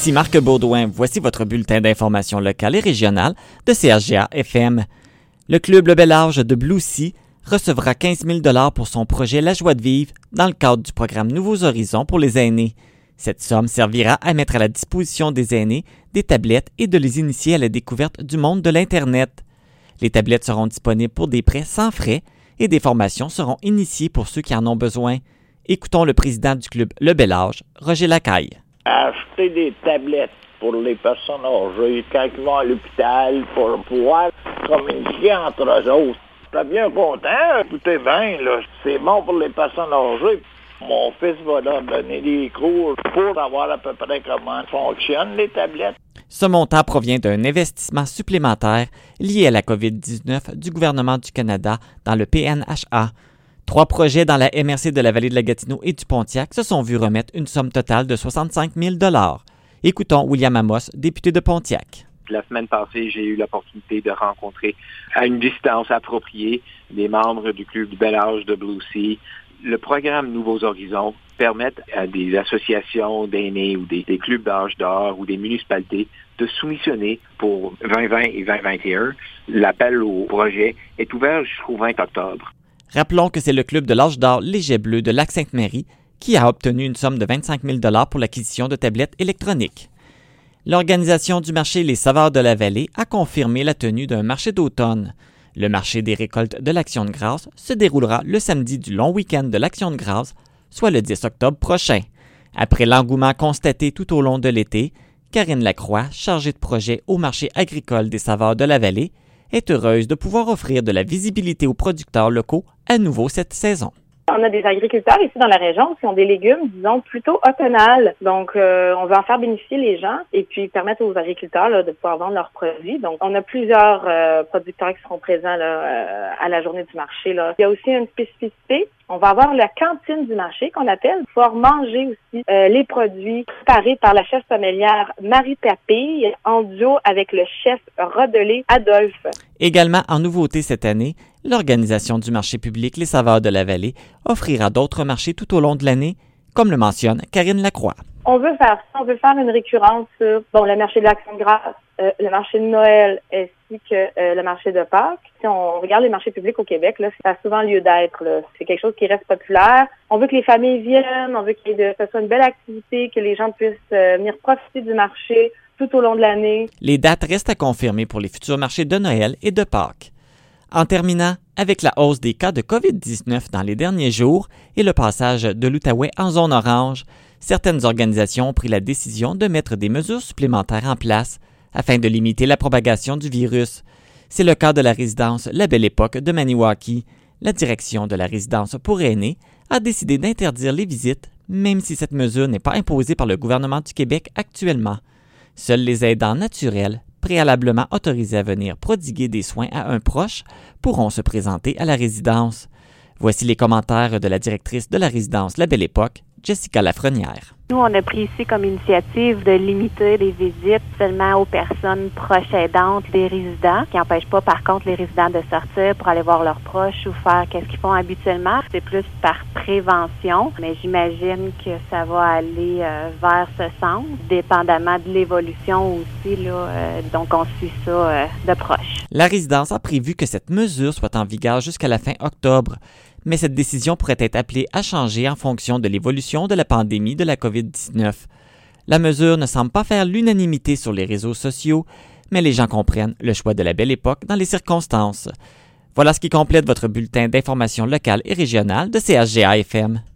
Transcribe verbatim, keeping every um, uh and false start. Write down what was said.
Ici Marc Baudouin, voici votre bulletin d'information locale et régionale de C H G A F M. Le club Le Bel Âge de Blue Sea recevra quinze mille dollars pour son projet La Joie de vivre dans le cadre du programme Nouveaux Horizons pour les aînés. Cette somme servira à mettre à la disposition des aînés des tablettes et de les initier à la découverte du monde de l'Internet. Les tablettes seront disponibles pour des prêts sans frais et des formations seront initiées pour ceux qui en ont besoin. Écoutons le président du club Le Bel Âge, Roger Lacaille. Acheter des tablettes pour les personnes âgées quand ils vont à l'hôpital pour pouvoir communiquer entre eux autres. Je suis bien content, tout est bien, là. C'est bon pour les personnes âgées. Mon fils va leur donner des cours pour savoir à peu près comment fonctionnent les tablettes. Ce montant provient d'un investissement supplémentaire lié à la covid dix-neuf du gouvernement du Canada dans le P N H A. Trois projets dans la M R C de la Vallée de la Gatineau et du Pontiac se sont vus remettre une somme totale de soixante-cinq mille dollars. Écoutons William Amos, député de Pontiac. La semaine passée, j'ai eu l'opportunité de rencontrer à une distance appropriée des membres du club du Bel Âge de Blue Sea. Le programme Nouveaux Horizons permet à des associations d'aînés ou des, des clubs d'âge d'or ou des municipalités de soumissionner pour vingt vingt et vingt vingt et un. L'appel au projet est ouvert jusqu'au vingt octobre. Rappelons que c'est le club de l'âge d'or Léger Bleu de Lac-Sainte-Marie qui a obtenu une somme de vingt-cinq mille dollars pour l'acquisition de tablettes électroniques. L'organisation du marché Les Saveurs de la Vallée a confirmé la tenue d'un marché d'automne. Le marché des récoltes de l'Action de grâce se déroulera le samedi du long week-end de l'Action de grâce, soit le dix octobre prochain. Après l'engouement constaté tout au long de l'été, Karine Lacroix, chargée de projet au marché agricole des Saveurs de la Vallée, est heureuse de pouvoir offrir de la visibilité aux producteurs locaux à nouveau cette saison. On a des agriculteurs ici dans la région qui ont des légumes, disons, plutôt automnales. Donc, euh, on veut en faire bénéficier les gens et puis permettre aux agriculteurs là, de pouvoir vendre leurs produits. Donc, on a plusieurs euh, producteurs qui seront présents là, euh, à la journée du marché. Là. Il y a aussi une spécificité. On va avoir la cantine du marché qu'on appelle, pouvoir manger aussi euh, les produits préparés par la chef sommelière Marie Papille en duo avec le chef Rodelé Adolphe. Également en nouveauté cette année, l'organisation du marché public Les Saveurs de la Vallée offrira d'autres marchés tout au long de l'année, comme le mentionne Karine Lacroix. On veut faire ça, on veut faire une récurrence sur bon, le marché de l'Action de grâce, euh, le marché de Noël ainsi que euh, le marché de Pâques. Si on regarde les marchés publics au Québec, là, ça a souvent lieu d'être. Là. C'est quelque chose qui reste populaire. On veut que les familles viennent, on veut qu'il y ait de, que ce soit une belle activité, que les gens puissent euh, venir profiter du marché tout au long de l'année. Les dates restent à confirmer pour les futurs marchés de Noël et de Pâques. En terminant, avec la hausse des cas de covid dix-neuf dans les derniers jours et le passage de l'Outaouais en zone orange, certaines organisations ont pris la décision de mettre des mesures supplémentaires en place afin de limiter la propagation du virus. C'est le cas de la résidence La Belle Époque de Maniwaki. La direction de la résidence pour aînés a décidé d'interdire les visites, même si cette mesure n'est pas imposée par le gouvernement du Québec actuellement. Seuls les aidants naturels, préalablement autorisés à venir prodiguer des soins à un proche, pourront se présenter à la résidence. Voici les commentaires de la directrice de la résidence La Belle Époque, Jessica Lafrenière. Nous, on a pris ici comme initiative de limiter les visites seulement aux personnes proches aidantes des résidents, qui n'empêchent pas, par contre, les résidents de sortir pour aller voir leurs proches ou faire qu'est-ce qu'ils font habituellement. C'est plus par prévention, mais j'imagine que ça va aller euh, vers ce sens, dépendamment de l'évolution aussi, là. Euh, donc, on suit ça euh, de proche. La résidence a prévu que cette mesure soit en vigueur jusqu'à la fin octobre. Mais cette décision pourrait être appelée à changer en fonction de l'évolution de la pandémie de la covid dix-neuf. La mesure ne semble pas faire l'unanimité sur les réseaux sociaux, mais les gens comprennent le choix de La Belle Époque dans les circonstances. Voilà ce qui complète votre bulletin d'information locale et régionale de C H G A F M.